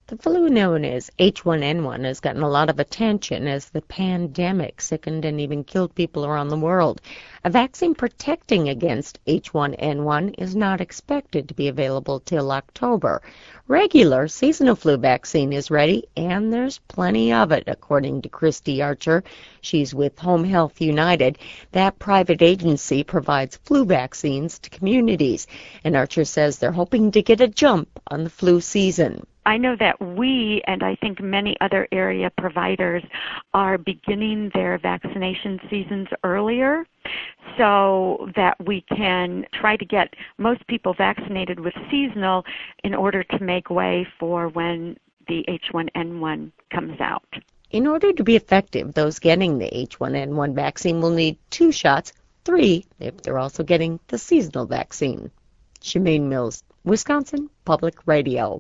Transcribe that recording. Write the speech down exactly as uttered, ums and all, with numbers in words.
The flu known as H one N one has gotten a lot of attention as the pandemic sickened and even killed people around the world. A vaccine protecting against H one N one is not expected to be available till October. Regular seasonal flu vaccine is ready, and there's plenty of it, according to Christy Archer. She's with Home Health United. That private agency provides flu vaccines to communities, and Archer says they're hoping to get a jump on the flu season. I know that we, and I think many other area providers, are beginning their vaccination seasons earlier so that we can try to get most people vaccinated with seasonal in order to make way for when the H one N one comes out. In order to be effective, those getting the H one N one vaccine will need two shots, three if they're also getting the seasonal vaccine. Shemaine Mills, Wisconsin Public Radio.